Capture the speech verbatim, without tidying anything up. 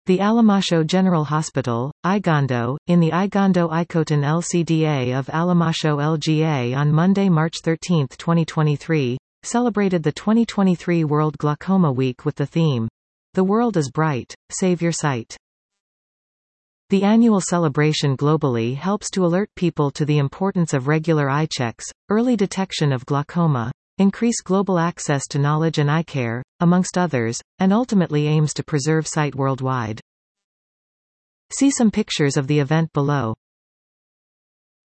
The Alimasho General Hospital, Igondo, in the Igondo Ikoton L C D A of Alimasho L G A on Monday, March thirteenth, twenty twenty-three, celebrated the twenty twenty-three World Glaucoma Week with the theme, "The World is Bright, Save Your Sight." The annual celebration globally helps to alert people to the importance of regular eye checks, early detection of glaucoma, increase global access to knowledge and eye care, amongst others, and ultimately aims to preserve sight worldwide. See some pictures of the event below.